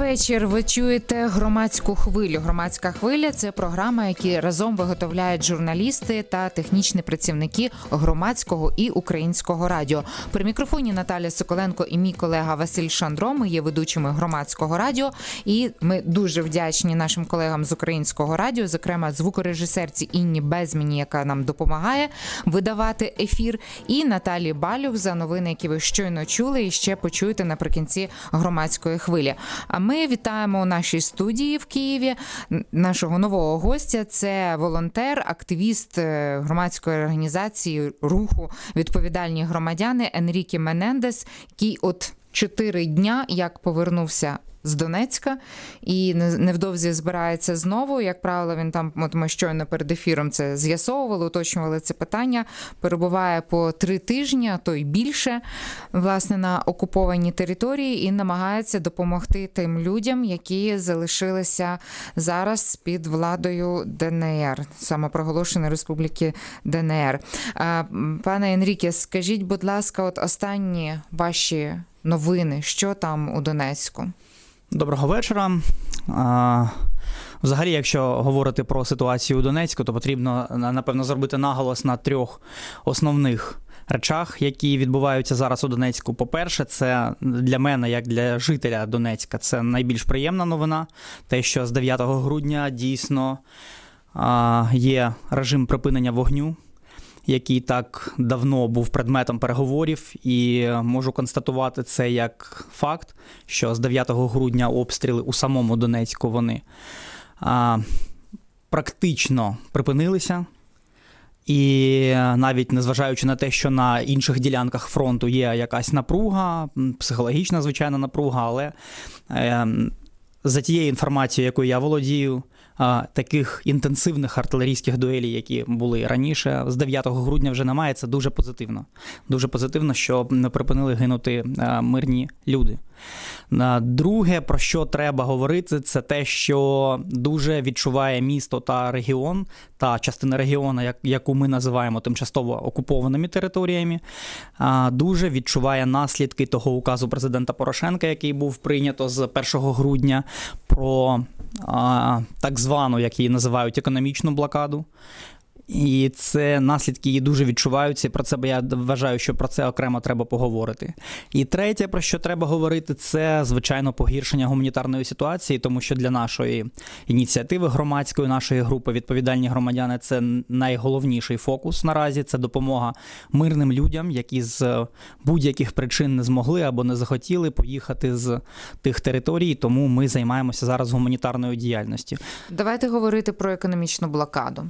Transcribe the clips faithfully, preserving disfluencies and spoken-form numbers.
вечір. Ви чуєте громадську хвилю. Громадська хвиля – це програма, яку разом виготовляють журналісти та технічні працівники громадського і українського радіо. При мікрофоні Наталя Соколенко і мій колега Василь Шандро. Ми є ведучими громадського радіо. І ми дуже вдячні нашим колегам з українського радіо, зокрема звукорежисерці Інні Безміні, яка нам допомагає видавати ефір, і Наталії Балюх за новини, які ви щойно чули і ще почуєте наприкінці громадської хвилі. А ми вітаємо у нашій студії в Києві нашого нового гостя. Це волонтер, активіст громадської організації руху «Відповідальні громадяни» Енріке Менендес, який от чотири дня як повернувся з Донецька і невдовзі збирається знову. Як правило, він там, от ми щойно перед ефіром це з'ясовували, уточнювали це питання, перебуває по три тижні, а то й більше, власне, на окупованій території і намагається допомогти тим людям, які залишилися зараз під владою ДНР, самопроголошеної Республіки ДНР. Пане Енріке, скажіть, будь ласка, от останні ваші новини, що там у Донецьку? Доброго вечора. Взагалі, якщо говорити про ситуацію у Донецьку, то потрібно, напевно, зробити наголос на трьох основних речах, які відбуваються зараз у Донецьку. По-перше, це для мене, як для жителя Донецька, це найбільш приємна новина. Те, що з дев'ятого грудня дійсно є режим припинення вогню, який так давно був предметом переговорів, і можу констатувати це як факт, що з дев'ятого грудня обстріли у самому Донецьку вони а, практично припинилися. І навіть незважаючи на те, що на інших ділянках фронту є якась напруга, психологічна, звичайно, напруга, але е, за тією інформацією, якою я володію, таких інтенсивних артилерійських дуелей, які були раніше, з дев'ятого грудня вже немає. Це дуже позитивно. Дуже позитивно, що не припинили гинути мирні люди. Друге, про що треба говорити, це те, що дуже відчуває місто та регіон, та частина регіону, яку ми називаємо тимчасово окупованими територіями, дуже відчуває наслідки того указу президента Порошенка, який був прийнято з першого грудня, про так звану, як її називають, економічну блокаду. І це наслідки її дуже відчуваються, про це я вважаю, що про це окремо треба поговорити. І третє, про що треба говорити, це, звичайно, погіршення гуманітарної ситуації, тому що для нашої ініціативи громадської, нашої групи «Відповідальні громадяни» це найголовніший фокус наразі, це допомога мирним людям, які з будь-яких причин не змогли або не захотіли поїхати з тих територій, тому ми займаємося зараз гуманітарною діяльністю. Давайте говорити про економічну блокаду.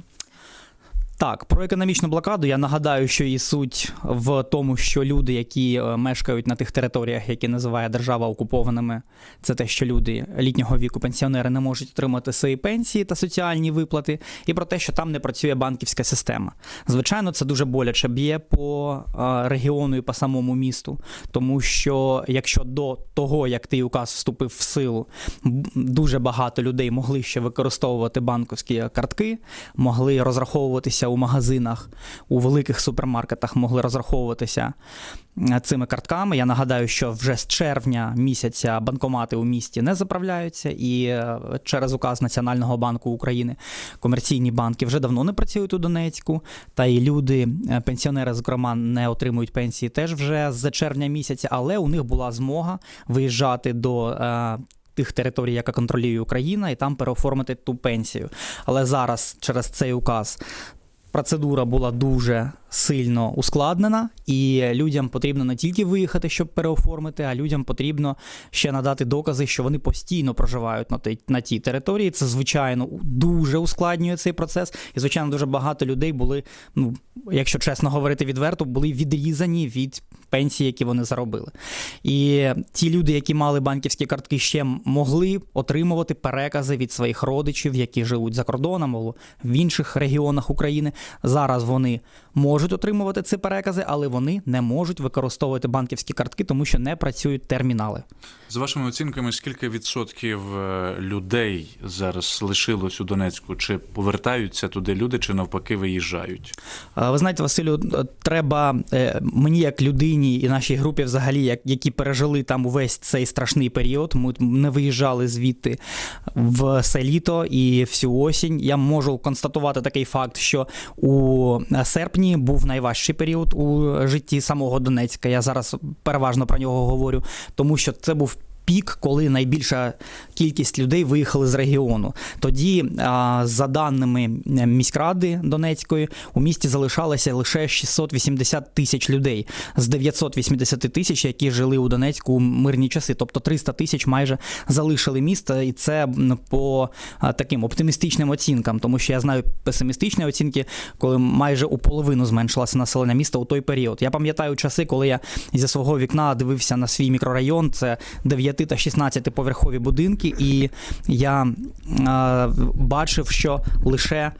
Так, про економічну блокаду я нагадаю, що її суть в тому, що люди, які мешкають на тих територіях, які називає держава окупованими, це те, що люди літнього віку, пенсіонери, не можуть отримати свої пенсії та соціальні виплати, і про те, що там не працює банківська система. Звичайно, це дуже боляче б'є по регіону і по самому місту, тому що якщо до того, як той указ вступив в силу, дуже багато людей могли ще використовувати банківські картки, могли розраховуватися у магазинах, у великих супермаркетах могли розраховуватися цими картками. Я нагадаю, що вже з червня місяця банкомати у місті не заправляються, і через указ Національного банку України комерційні банки вже давно не працюють у Донецьку, та і люди, пенсіонери, зокрема, не отримують пенсії теж вже з червня місяця, але у них була змога виїжджати до тих територій, яка контролює Україна, і там переоформити ту пенсію. Але зараз через цей указ процедура була дуже сильно ускладнена, і людям потрібно не тільки виїхати, щоб переоформити, а людям потрібно ще надати докази, що вони постійно проживають на тій, на тій території. Це, звичайно, дуже ускладнює цей процес. І, звичайно, дуже багато людей були, ну, якщо чесно говорити відверто, були відрізані від пенсії, які вони заробили. І ті люди, які мали банківські картки, ще могли отримувати перекази від своїх родичів, які живуть за кордоном або в інших регіонах України. Зараз вони можуть отримувати ці перекази, але вони не можуть використовувати банківські картки, тому що не працюють термінали. З вашими оцінками, скільки відсотків людей зараз лишилось у Донецьку? Чи повертаються туди люди, чи навпаки виїжджають? Ви знаєте, Василю, треба мені як людині і нашій групі взагалі, які пережили там увесь цей страшний період, ми не виїжджали звідти в все літо і всю осінь. Я можу констатувати такий факт, що у серпні був найважчий період у житті самого Донецька. Я зараз переважно про нього говорю, тому що це був пік, коли найбільша кількість людей виїхали з регіону. Тоді, за даними міськради Донецької, у місті залишалося лише шістсот вісімдесят тисяч людей з дев'ятсот вісімдесят тисяч, які жили у Донецьку у мирні часи. Тобто триста тисяч майже залишили місто, і це по таким оптимістичним оцінкам, тому що я знаю песимістичні оцінки, коли майже у половину зменшилося населення міста у той період. Я пам'ятаю часи, коли я зі свого вікна дивився на свій мікрорайон, це дев'ять та шістнадцятиповерхові будинки, і я е, бачив, що лише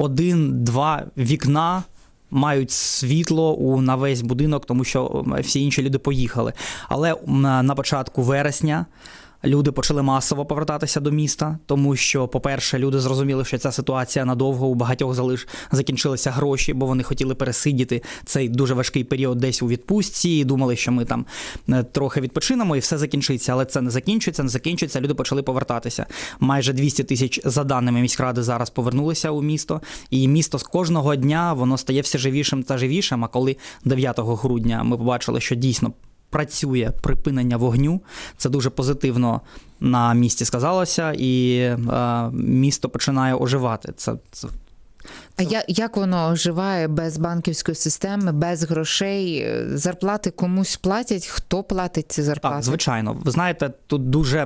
один-два вікна мають світло у, на весь будинок, тому що всі інші люди поїхали. Але на початку вересня люди почали масово повертатися до міста, тому що, по-перше, люди зрозуміли, що ця ситуація надовго, у багатьох залиш закінчилися гроші, бо вони хотіли пересидіти цей дуже важкий період десь у відпустці і думали, що ми там трохи відпочинемо і все закінчиться. Але це не закінчується, не закінчується, люди почали повертатися. Майже двісті тисяч, за даними міськради, зараз повернулися у місто, і місто з кожного дня, воно стає все живішим та живішим, а коли дев'ятого грудня ми побачили, що дійсно працює припинення вогню, це дуже позитивно на місті сказалося, і е, місто починає оживати. Це, це, це... А я, як воно оживає без банківської системи, без грошей? Зарплати комусь платять? Хто платить ці зарплати? Так, звичайно. Ви знаєте, тут дуже,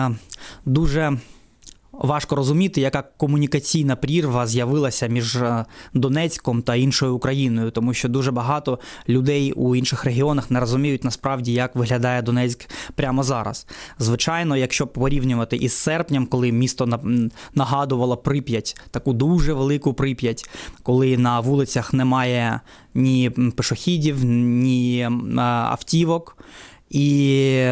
дуже важко розуміти, яка комунікаційна прірва з'явилася між Донецьком та іншою Україною, тому що дуже багато людей у інших регіонах не розуміють насправді, як виглядає Донецьк прямо зараз. Звичайно, якщо порівнювати із серпнем, коли місто нагадувало Прип'ять, таку дуже велику Прип'ять, коли на вулицях немає ні пішохідів, ні автівок, і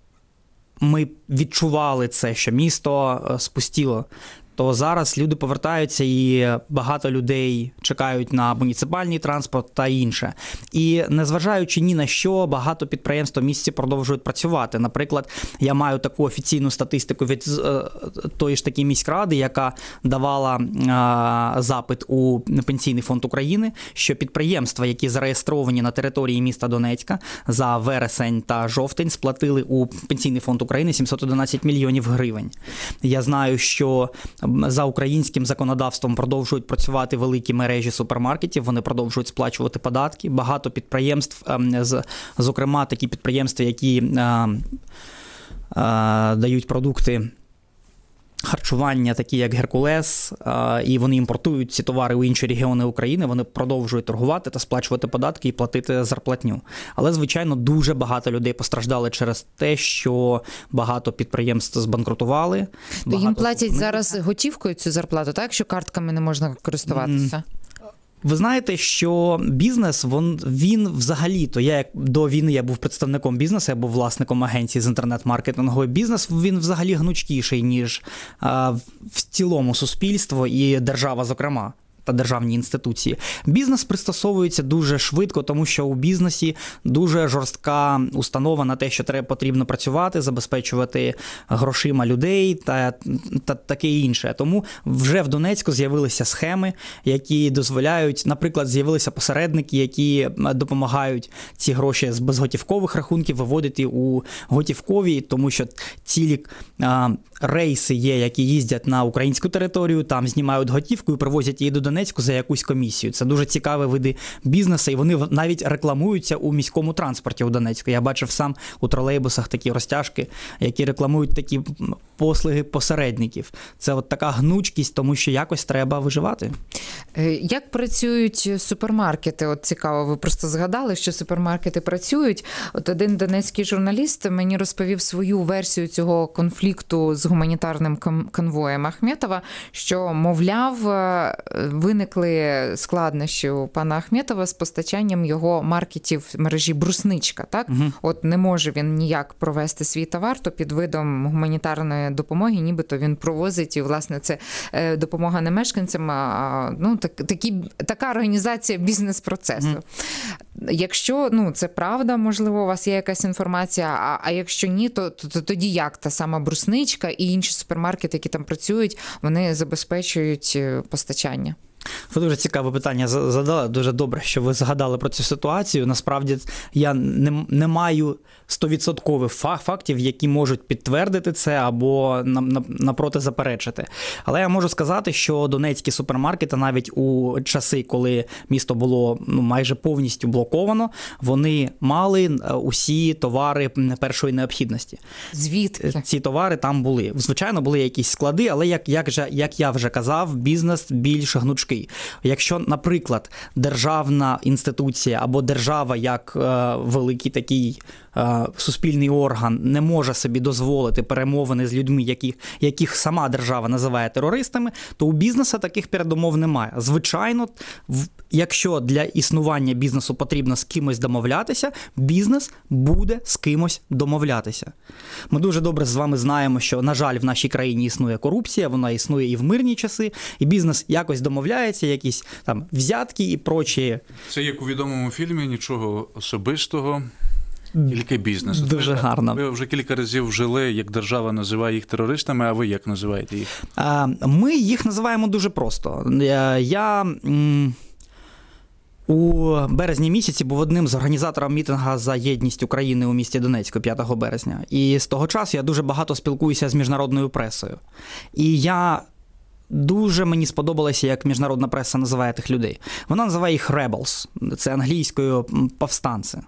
ми відчували це, що місто спустіло, то зараз люди повертаються і багато людей чекають на муніципальний транспорт та інше. І незважаючи ні на що, багато підприємств у місті продовжують працювати. Наприклад, я маю таку офіційну статистику від тої ж таки міськради, яка давала а, запит у Пенсійний фонд України, що підприємства, які зареєстровані на території міста Донецька, за вересень та жовтень сплатили у Пенсійний фонд України сімсот одинадцять мільйонів гривень. Я знаю, що за українським законодавством продовжують працювати великі мережі супермаркетів, вони продовжують сплачувати податки. Багато підприємств, зокрема такі підприємства, які дають продукти харчування, такі як Геркулес, і вони імпортують ці товари у інші регіони України, вони продовжують торгувати та сплачувати податки і платити зарплатню. Але, звичайно, дуже багато людей постраждали через те, що багато підприємств збанкрутували. То їм платять зараз готівкою цю зарплату, так? Що картками не можна користуватися? Ви знаєте, що бізнес, він, він взагалі-то, я як до війни я був представником бізнесу, я був власником агенції з інтернет-маркетингу. Бізнес, він взагалі гнучкіший, ніж а, в цілому суспільство і держава, зокрема, та державні інституції. Бізнес пристосовується дуже швидко, тому що у бізнесі дуже жорстка установа на те, що треба потрібно працювати, забезпечувати грошима людей та, та таке інше. Тому вже в Донецьку з'явилися схеми, які дозволяють, наприклад, з'явилися посередники, які допомагають ці гроші з безготівкових рахунків виводити у готівкові, тому що цілі а, рейси є, які їздять на українську територію, там знімають готівку і привозять її до Донецьку за якусь комісію. Це дуже цікаві види бізнесу, і вони навіть рекламуються у міському транспорті у Донецьку. Я бачив сам у тролейбусах такі розтяжки, які рекламують такі послуги посередників. Це от така гнучкість, тому що якось треба виживати. Як працюють супермаркети? От цікаво, ви просто згадали, що супермаркети працюють. От один донецький журналіст мені розповів свою версію цього конфлікту з гуманітарним конвоєм Ахметова, що, мовляв, ви виникли складнощі у пана Ахметова з постачанням його маркетів в мережі «Брусничка». Так? Угу. От не може він ніяк провести свій товар, то під видом гуманітарної допомоги, нібито він провозить, і, власне, це допомога не мешканцям, а ну, так, такі, така організація бізнес-процесу. Mm. Якщо ну, це правда, можливо, у вас є якась інформація, а, а якщо ні, то, то, то тоді як та сама «Брусничка» і інші супермаркети, які там працюють, вони забезпечують постачання? Ви дуже цікаве питання задали. Дуже добре, що ви згадали про цю ситуацію. Насправді, я не, не маю стовідсоткових фактів, які можуть підтвердити це або напроти заперечити. Але я можу сказати, що донецькі супермаркети навіть у часи, коли місто було ну, майже повністю блоковано, вони мали усі товари першої необхідності. Звідки? Ці товари там були. Звичайно, були якісь склади, але, як, як, же, як я вже казав, бізнес більш гнучкий. Якщо, наприклад, державна інституція або держава як е, великий такий е, суспільний орган не може собі дозволити перемовини з людьми, яких, яких сама держава називає терористами, то у бізнесу таких передумов немає. Звичайно, в, якщо для існування бізнесу потрібно з кимось домовлятися, бізнес буде з кимось домовлятися. Ми дуже добре з вами знаємо, що, на жаль, в нашій країні існує корупція, вона існує і в мирні часи, і бізнес якось домовляється, якісь там взятки і прочі. Це як у відомому фільмі «Нічого особистого». Тільки бізнес. Дуже ви, гарно. Ви вже кілька разів вжили, як держава називає їх терористами, а ви як називаєте їх? Ми їх називаємо дуже просто. Я у березні місяці був одним з організаторів мітингу за єдність України у місті Донецьку п'ятого березня. І з того часу я дуже багато спілкуюся з міжнародною пресою. І я дуже мені сподобалося, як міжнародна преса називає тих людей. Вона називає їх rebels. Це англійською повстанці.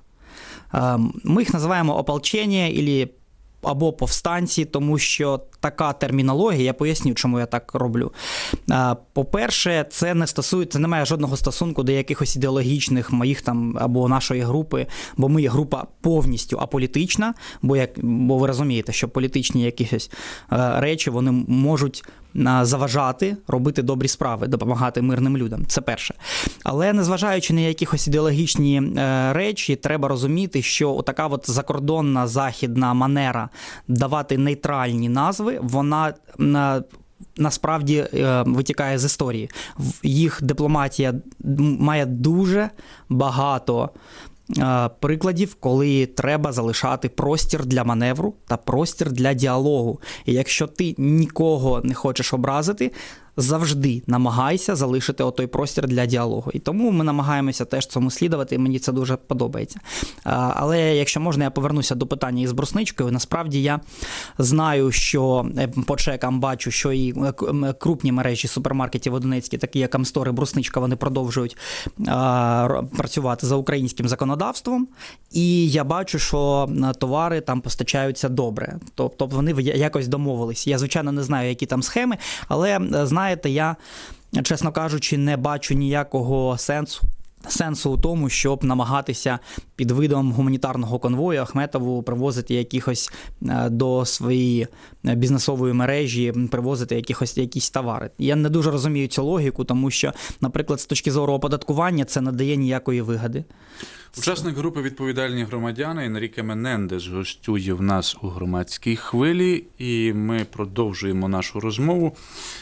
Ми їх називаємо ополчення або повстанці, тому що така термінологія, я поясню, чому я так роблю. По-перше, це не стосується, не має жодного стосунку до якихось ідеологічних моїх там або нашої групи, бо ми є група повністю аполітична, бо, як, бо ви розумієте, що політичні якісь речі, вони можуть заважати робити добрі справи, допомагати мирним людям. Це перше. Але незважаючи на якихось ідеологічні речі, треба розуміти, що така от закордонна західна манера давати нейтральні назви, вона насправді витікає з історії. Їх дипломатія має дуже багато прикладів, коли треба залишати простір для маневру та простір для діалогу. І якщо ти нікого не хочеш образити, завжди намагайся залишити отой простір для діалогу. І тому ми намагаємося теж цьому слідувати, і мені це дуже подобається. Але якщо можна, я повернуся до питання із брусничкою. Насправді я знаю, що по чекам бачу, що і крупні мережі супермаркетів у Донецьку, такі як Амстор і Брусничка, вони продовжують працювати за українським законодавством. І я бачу, що товари там постачаються добре. Тобто вони якось домовились. Я, звичайно, не знаю, які там схеми, але знаю, Знаєте, я, чесно кажучи, не бачу ніякого сенсу, сенсу у тому, щоб намагатися під видом гуманітарного конвою Ахметову привозити якихось до своєї бізнесової мережі, привозити якихось, якісь товари. Я не дуже розумію цю логіку, тому що, наприклад, з точки зору оподаткування це не дає ніякої вигоди. Учасник групи «Відповідальні громадяни» Енріке Менендес гостює в нас у громадській хвилі, і ми продовжуємо нашу розмову.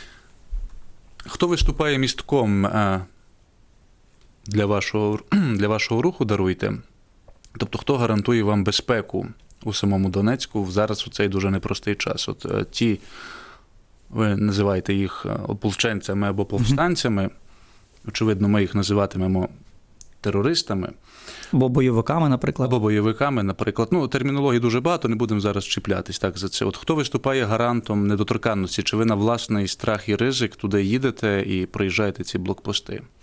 Хто виступає містком для вашого, для вашого руху, даруйте? Тобто, хто гарантує вам безпеку у самому Донецьку зараз у цей дуже непростий час? От ті, ви називаєте їх ополченцями або повстанцями, очевидно, ми їх називатимемо терористами. Або бойовиками, наприклад. Або бойовиками, наприклад. Ну, термінології дуже багато, не будемо зараз чіплятись так за це. От хто виступає гарантом недоторканності? Чи ви на власний страх і ризик туди їдете і проїжджаєте ці блокпости?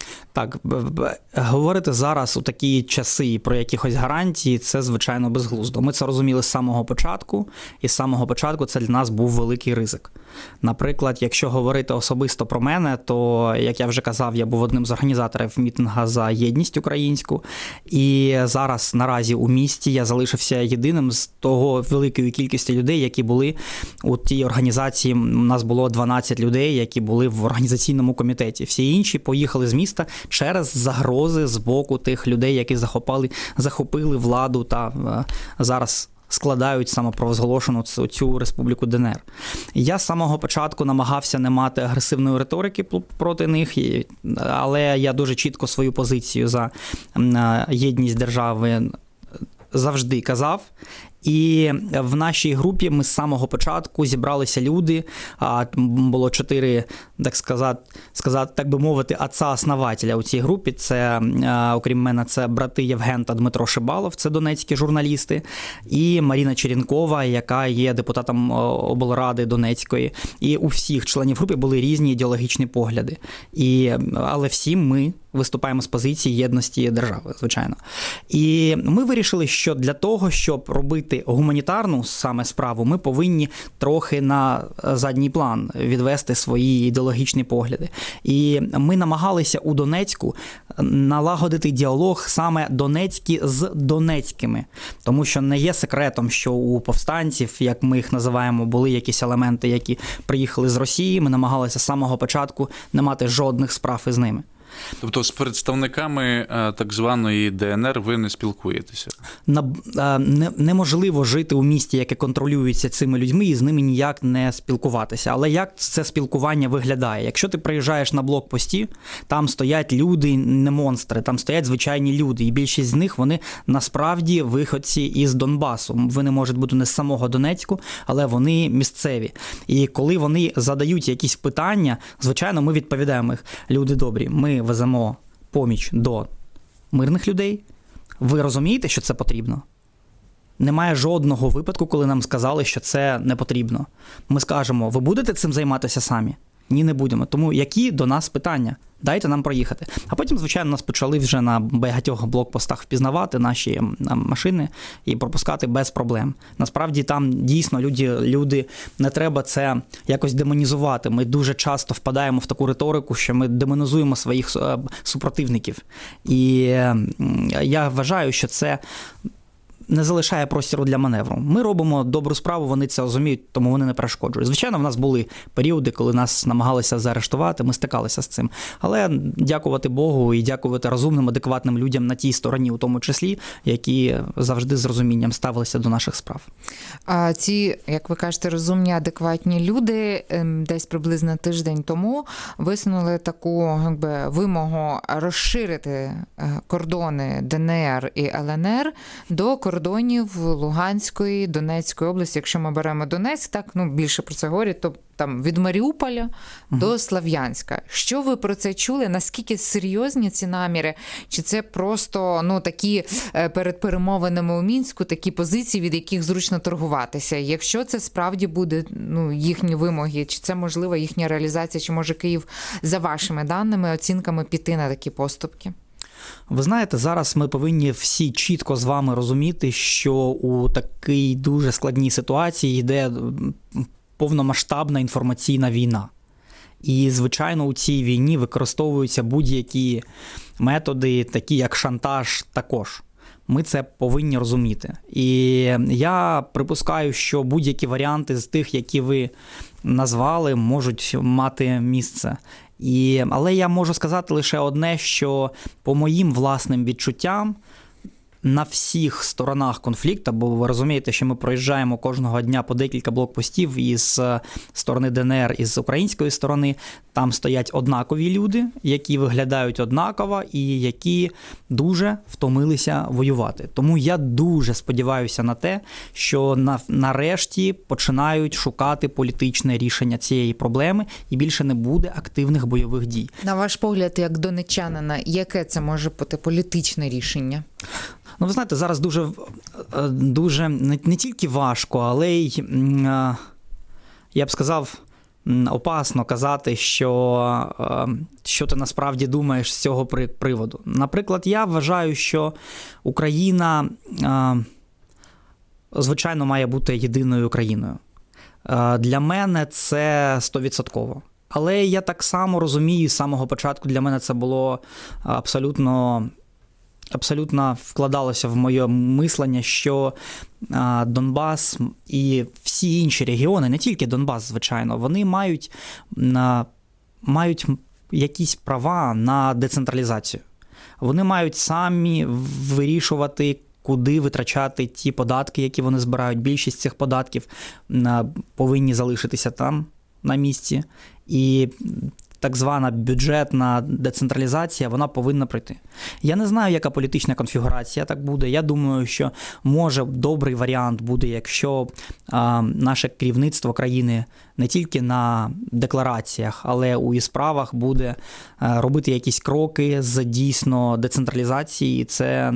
Так, говорити зараз у такі часи про якихось гарантії – це, звичайно, безглуздо. Ми це розуміли з самого початку, і з самого початку це для нас був великий ризик. Наприклад, якщо говорити особисто про мене, то, як я вже казав, я був одним з організаторів мітинга за єдність українську, і зараз наразі у місті я залишився єдиним з того великої кількості людей, які були у тій організації. У нас було дванадцять людей, які були в організаційному комітеті. Всі інші поїхали з міста через загрози з боку тих людей, які захопили, захопили владу та е, зараз складають самопровозголошену цю республіку ДНР. Я з самого початку намагався не мати агресивної риторики проти них, але я дуже чітко свою позицію за єдність держави завжди казав. І в нашій групі ми з самого початку зібралися люди, було чотири, так сказати, сказати, так би мовити, отца-основателя у цій групі. Це, окрім мене, це брати Євген та Дмитро Шибалов, це донецькі журналісти, і Маріна Черенкова, яка є депутатом облради Донецької. І у всіх членів групи були різні ідеологічні погляди. І, але всі ми виступаємо з позиції єдності держави, звичайно. І ми вирішили, що для того, щоб робити гуманітарну саме справу, ми повинні трохи на задній план відвести свої ідеологічні погляди. І ми намагалися у Донецьку налагодити діалог саме донецькі з донецькими. Тому що не є секретом, що у повстанців, як ми їх називаємо, були якісь елементи, які приїхали з Росії. Ми намагалися з самого початку не мати жодних справ із ними. Тобто з представниками так званої ДНР ви не спілкуєтеся? Неможливо жити у місті, яке контролюється цими людьми, і з ними ніяк не спілкуватися. Але як це спілкування виглядає? Якщо ти приїжджаєш на блокпості, там стоять люди, не монстри, там стоять звичайні люди, і більшість з них, вони насправді виходці із Донбасу. Вони можуть бути не з самого Донецьку, але вони місцеві. І коли вони задають якісь питання, звичайно, ми відповідаємо їх: люди добрі, ми веземо поміч до мирних людей. Ви розумієте, що це потрібно? Немає жодного випадку, коли нам сказали, що це не потрібно. Ми скажемо: ви будете цим займатися самі? Ні, не будемо. Тому які до нас питання? Дайте нам проїхати. А потім, звичайно, нас почали вже на багатьох блокпостах впізнавати наші машини і пропускати без проблем. Насправді там дійсно люди, люди не треба це якось демонізувати. Ми дуже часто впадаємо в таку риторику, що ми демонізуємо своїх супротивників. І я вважаю, що це не залишає простору для маневру. Ми робимо добру справу, вони це розуміють, тому вони не перешкоджують. Звичайно, в нас були періоди, коли нас намагалися заарештувати, ми стикалися з цим. Але дякувати Богу і дякувати розумним, адекватним людям на тій стороні, у тому числі, які завжди з розумінням ставилися до наших справ. А ці, як ви кажете, розумні, адекватні люди десь приблизно тиждень тому висунули таку, якби, вимогу розширити кордони ДНР і ЛНР до кордонів кордонів Луганської, Донецької області. Якщо ми беремо Донецьк, так, ну, більше про це говорять, то там від Маріуполя угу. до Слов'янська. Що ви про це чули? Наскільки серйозні ці наміри? Чи це просто, ну, такі перед перемовинами у Мінську, такі позиції, від яких зручно торгуватися? Якщо це справді буде, ну, їхні вимоги, чи це можлива їхня реалізація, чи може Київ, за вашими даними, оцінками, піти на такі поступки? Ви знаєте, зараз ми повинні всі чітко з вами розуміти, що у такій дуже складній ситуації йде повномасштабна інформаційна війна. І, звичайно, у цій війні використовуються будь-які методи, такі як шантаж також. Ми це повинні розуміти. І я припускаю, що будь-які варіанти з тих, які ви назвали, можуть мати місце. І, але я можу сказати лише одне, що по моїм власним відчуттям на всіх сторонах конфлікту, бо ви розумієте, що ми проїжджаємо кожного дня по декілька блокпостів із сторони ДНР, і з української сторони, там стоять однакові люди, які виглядають однаково і які дуже втомилися воювати. Тому я дуже сподіваюся на те, що на, нарешті починають шукати політичне рішення цієї проблеми і більше не буде активних бойових дій. На ваш погляд, як донеччанина, яке це може бути політичне рішення? Ну, ви знаєте, зараз дуже, дуже не, не тільки важко, але й, я б сказав, опасно казати, що, що ти насправді думаєш з цього приводу. Наприклад, я вважаю, що Україна, звичайно, має бути єдиною країною. Для мене це стовідсотково. Але я так само розумію, з самого початку для мене це було абсолютно, абсолютно вкладалося в моє мислення, що Донбас і всі інші регіони, не тільки Донбас, звичайно, вони мають, мають якісь права на децентралізацію. Вони мають самі вирішувати, куди витрачати ті податки, які вони збирають. Більшість цих податків повинні залишитися там, на місці. І так звана бюджетна децентралізація, вона повинна пройти. Я не знаю, яка політична конфігурація так буде. Я думаю, що може добрий варіант буде, якщо а, наше керівництво країни не тільки на деклараціях, але у і справах буде а, робити якісь кроки з дійсно децентралізації. І це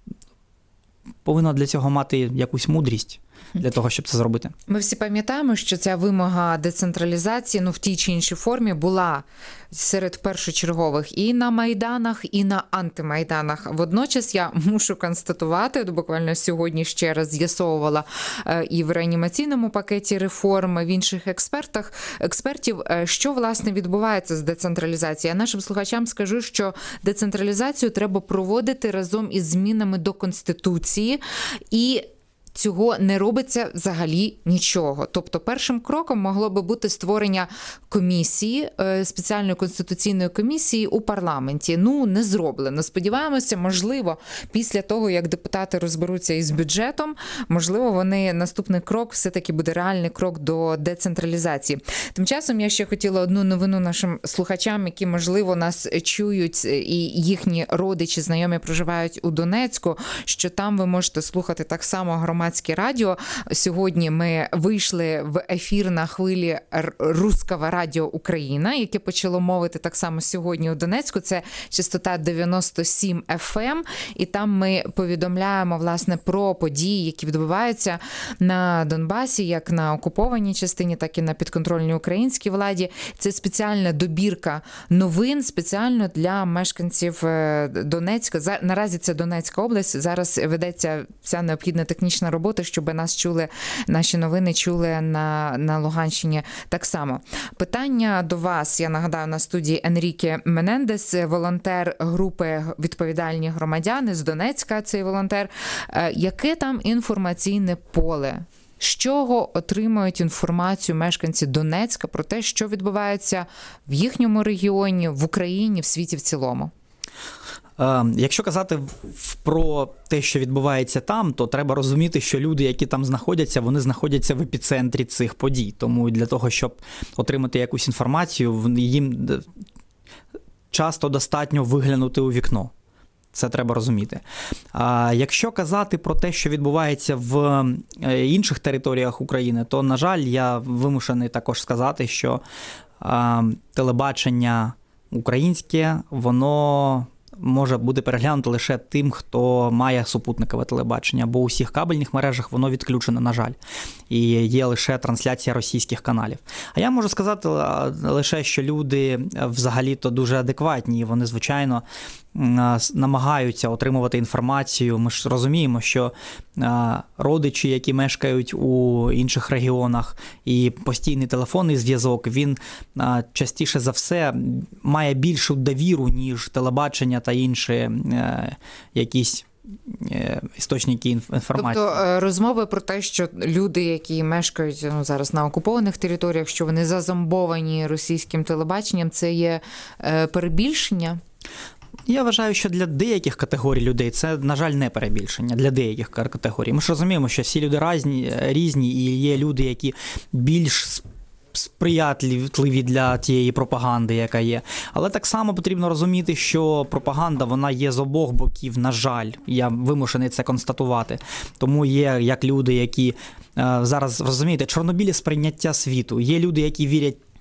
повинно для цього мати якусь мудрість. Для того, щоб це зробити. Ми всі пам'ятаємо, що ця вимога децентралізації, ну, в тій чи іншій формі була серед першочергових і на Майданах, і на антимайданах. Водночас я мушу констатувати, буквально сьогодні ще раз з'ясовувала і в реанімаційному пакеті реформ, в інших експертах, експертів, що, власне, відбувається з децентралізацією. Я нашим слухачам скажу, що децентралізацію треба проводити разом із змінами до Конституції, і цього не робиться взагалі нічого. Тобто першим кроком могло би бути створення комісії, спеціальної конституційної комісії у парламенті. Ну, не зроблено. Сподіваємося, можливо, після того, як депутати розберуться із бюджетом, можливо, вони, наступний крок все-таки буде реальний крок до децентралізації. Тим часом я ще хотіла одну новину нашим слухачам, які, можливо, нас чують і їхні родичі, знайомі проживають у Донецьку, що там ви можете слухати так само громадські радіо. Сьогодні ми вийшли в ефір на хвилі Руського радіо Україна, яке почало мовити так само сьогодні у Донецьку. Це частота дев'яносто сім еф ем. І там ми повідомляємо, власне, про події, які відбуваються на Донбасі, як на окупованій частині, так і на підконтрольній українській владі. Це спеціальна добірка новин, спеціально для мешканців Донецька. Наразі це Донецька область. Зараз ведеться вся необхідна технічна робота, щоб нас чули, наші новини чули на, на Луганщині так само. Питання до вас, я нагадаю, на студії Енріке Менендес, волонтер групи «Відповідальні громадяни» з Донецька, цей волонтер. Яке там інформаційне поле? З чого отримують інформацію мешканці Донецька про те, що відбувається в їхньому регіоні, в Україні, в світі в цілому? Якщо казати про те, що відбувається там, то треба розуміти, що люди, які там знаходяться, вони знаходяться в епіцентрі цих подій. Тому для того, щоб отримати якусь інформацію, їм часто достатньо виглянути у вікно. Це треба розуміти. А якщо казати про те, що відбувається в інших територіях України, то, на жаль, я вимушений також сказати, що а, телебачення українське, воно може бути переглянуто лише тим, хто має супутникове телебачення, бо у всіх кабельних мережах воно відключено, на жаль. І є лише трансляція російських каналів. А я можу сказати лише, що люди взагалі-то дуже адекватні, і вони, звичайно, намагаються отримувати інформацію. Ми ж розуміємо, що родичі, які мешкають у інших регіонах, і постійний телефонний зв'язок, він частіше за все має більшу довіру, ніж телебачення та інші якісь істочники інформації. Тобто розмови про те, що люди, які мешкають ну, зараз на окупованих територіях, що вони зазомбовані російським телебаченням, це є перебільшення? Я вважаю, що для деяких категорій людей це, на жаль, не перебільшення. Для деяких категорій. Ми ж розуміємо, що всі люди різні, різні і є люди, які більш сприятливі для тієї пропаганди, яка є. Але так само потрібно розуміти, що пропаганда, вона є з обох боків, на жаль. Я вимушений це констатувати. Тому є як люди, які зараз, розумієте, чорнобілі сприйняття світу. Є люди, які вірять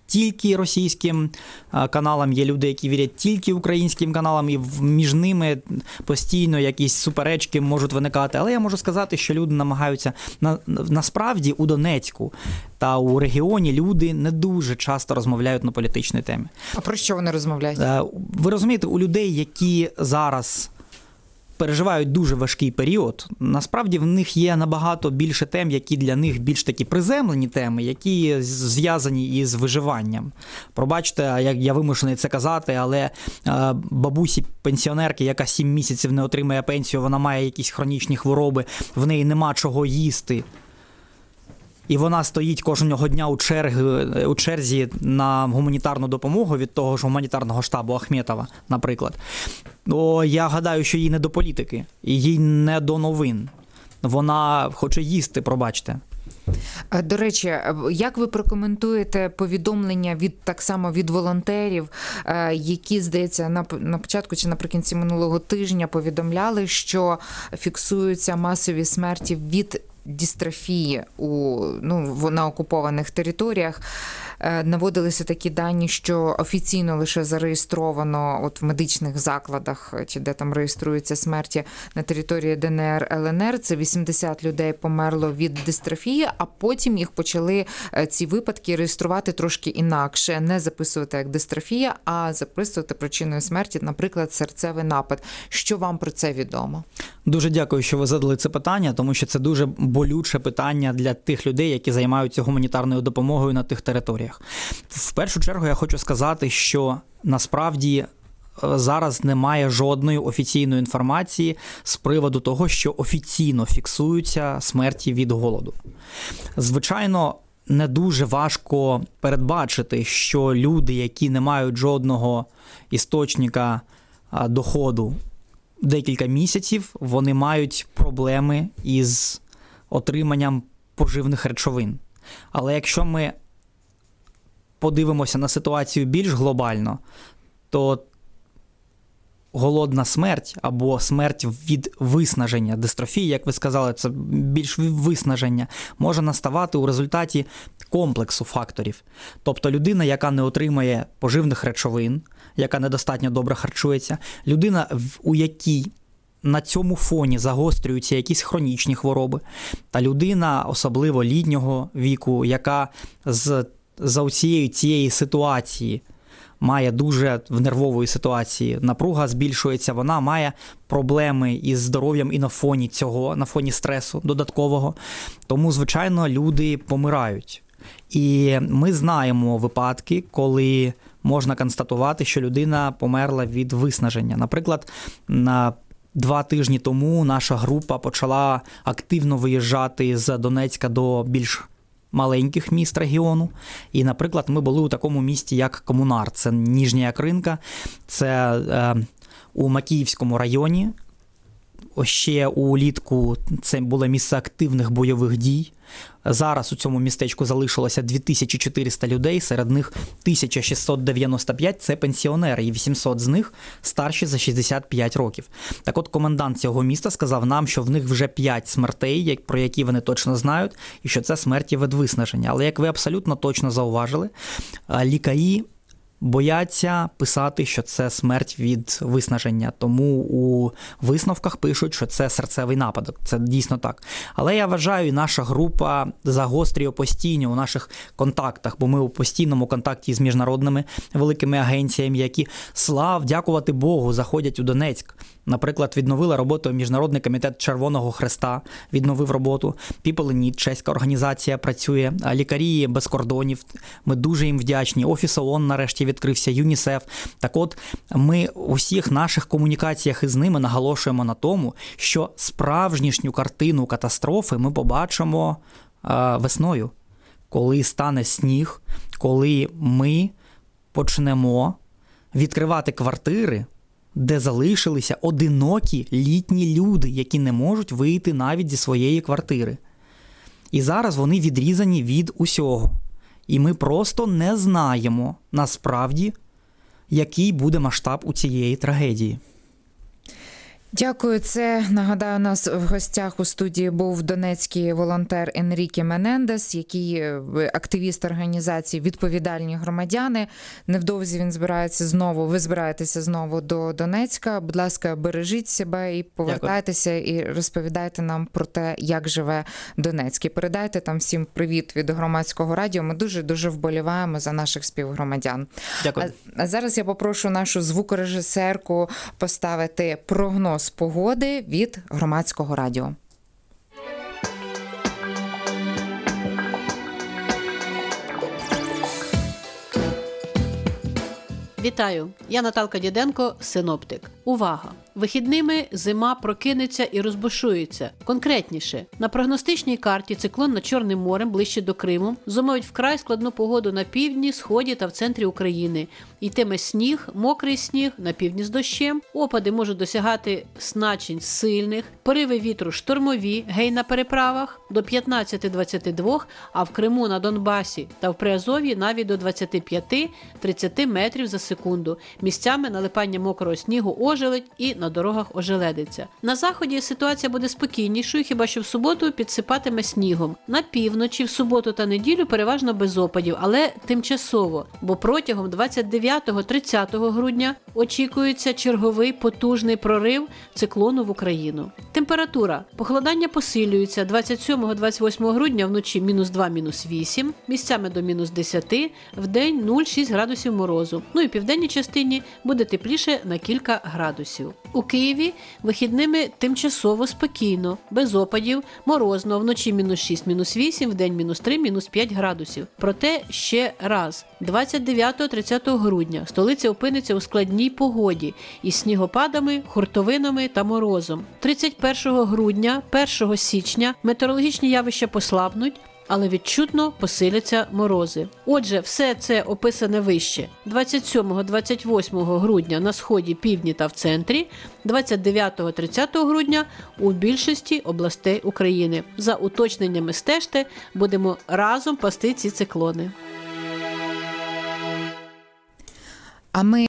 тільки російським каналам, є люди, які вірять тільки українським каналам, і між ними постійно якісь суперечки можуть виникати. Але я можу сказати, що люди намагаються, на, насправді у Донецьку та у регіоні люди не дуже часто розмовляють на політичні теми. А про що вони розмовляють? Ви розумієте, у людей, які зараз переживають дуже важкий період, насправді в них є набагато більше тем, які для них більш такі приземлені теми, які зв'язані із виживанням. Пробачте, як я вимушений це казати, але бабусі-пенсіонерки, яка сім місяців не отримує пенсію, вона має якісь хронічні хвороби, в неї нема чого їсти. І вона стоїть кожного дня у, черги, у черзі на гуманітарну допомогу від того ж гуманітарного штабу Ахметова, наприклад. То я гадаю, що їй не до політики, і їй не до новин. Вона хоче їсти, пробачте. До речі, як ви прокоментуєте повідомлення від так само від волонтерів, які, здається, на, на початку чи наприкінці минулого тижня повідомляли, що фіксуються масові смерті від дистрофії у, ну, на окупованих територіях? Наводилися такі дані, що офіційно лише зареєстровано от в медичних закладах, чи де там реєструються смерті на території ДНР, ЛНР, це вісімдесят людей померло від дистрофії, а потім їх почали ці випадки реєструвати трошки інакше, не записувати як дистрофія, а записувати причиною смерті, наприклад, серцевий напад. Що вам про це відомо? Дуже дякую, що ви задали це питання, тому що це дуже болюче питання для тих людей, які займаються гуманітарною допомогою на тих територіях. В першу чергу я хочу сказати, що насправді зараз немає жодної офіційної інформації з приводу того, що офіційно фіксуються смерті від голоду. Звичайно, не дуже важко передбачити, що люди, які не мають жодного істочника доходу декілька місяців, вони мають проблеми із отриманням поживних речовин. Але якщо ми подивимося на ситуацію більш глобально, то голодна смерть або смерть від виснаження, дистрофії, як ви сказали, це більш виснаження, може наставати у результаті комплексу факторів. Тобто людина, яка не отримує поживних речовин, яка недостатньо добре харчується, людина, у якій на цьому фоні загострюються якісь хронічні хвороби, та людина, особливо літнього віку, яка з за цієї, цієї ситуації має дуже в нервової ситуації, напруга збільшується, вона має проблеми із здоров'ям і на фоні цього, на фоні стресу додаткового. Тому, звичайно, люди помирають. І ми знаємо випадки, коли можна констатувати, що людина померла від виснаження. Наприклад, на два тижні тому наша група почала активно виїжджати з Донецька до більш маленьких міст регіону. І, наприклад, ми були у такому місті, як Комунар. Це Ніжня Кринка, це е, у Макіївському районі. Ще улітку це було місце активних бойових дій. Зараз у цьому містечку залишилося дві тисячі чотириста людей, серед них тисяча шістсот дев'яносто п'ять – це пенсіонери, і вісімсот з них старші за шістдесят п'ять років. Так от, комендант цього міста сказав нам, що в них вже п'ять смертей, про які вони точно знають, і що це смерті від виснаження. Але, як ви абсолютно точно зауважили, лікарі бояться писати, що це смерть від виснаження. Тому у висновках пишуть, що це серцевий нападок. Це дійсно так. Але я вважаю, і наша група загострює постійно у наших контактах, бо ми у постійному контакті з міжнародними великими агенціями, які, слав, дякувати Богу, заходять у Донецьк. Наприклад, відновила роботу Міжнародний комітет Червоного Хреста, відновив роботу. People in Need, чеська організація, працює. Лікарі без кордонів, ми дуже їм вдячні. Офіс ООН нарешті відкрився, ЮНІСЕФ. Так от, ми у всіх наших комунікаціях із ними наголошуємо на тому, що справжнішню картину катастрофи ми побачимо е, весною, коли стане сніг, коли ми почнемо відкривати квартири, де залишилися одинокі літні люди, які не можуть вийти навіть зі своєї квартири. І зараз вони відрізані від усього. І ми просто не знаємо, насправді, який буде масштаб у цієї трагедії. Дякую. Це, нагадаю, у нас в гостях у студії був донецький волонтер Енріке Менендес, який активіст організації «Відповідальні громадяни». Невдовзі він збирається знову, ви збираєтеся знову до Донецька. Будь ласка, бережіть себе і повертайтеся. Дякую. І розповідайте нам про те, як живе Донецьк. І передайте там всім привіт від Громадського радіо. Ми дуже-дуже вболіваємо за наших співгромадян. Дякую. А, а зараз я попрошу нашу звукорежисерку поставити прогноз погоди від Громадського радіо. Вітаю! Я Наталка Діденко, синоптик. Увага! Вихідними зима прокинеться і розбушується. Конкретніше, на прогностичній карті циклон над Чорним морем ближче до Криму зумовить вкрай складну погоду на півдні, сході та в центрі України. Йтиме сніг, мокрий сніг, на півдні з дощем. Опади можуть досягати значень сильних, пориви вітру штормові, гей на переправах до п'ятнадцять - двадцять два, а в Криму, на Донбасі та в Приазов'ї навіть до двадцять п'ять - тридцять метрів за секунду. Місцями налипання мокрого снігу ожеледь і на дорогах ожеледиться. На заході ситуація буде спокійнішою, хіба що в суботу підсипатиме снігом. На півночі в суботу та неділю переважно без опадів, але тимчасово, бо протягом двадцять дев'ятого - тридцятого грудня очікується черговий потужний прорив циклону в Україну. Температура. Похолодання посилюється двадцять сьомого - двадцять восьмого грудня вночі мінус два - мінус вісім, місцями до мінус десять, вдень нуль - шість градусів морозу. Ну і в південній частині буде тепліше на кілька градусів. У Києві вихідними тимчасово спокійно, без опадів, морозно, вночі мінус шість - мінус вісім, вдень мінус три - мінус п'ять градусів. Проте ще раз, двадцять дев'ятого - тридцятого грудня столиця опиниться у складній погоді із снігопадами, хуртовинами та морозом. тридцять першого грудня, першого січня метеорологічні явища послабнуть, але відчутно посиляться морози. Отже, все це описане вище. двадцять сьомого - двадцять восьмого грудня на сході, півдні та в центрі, двадцять дев'ятого - тридцятого грудня у більшості областей України. За уточненнями стежте, будемо разом пасти ці циклони. А ми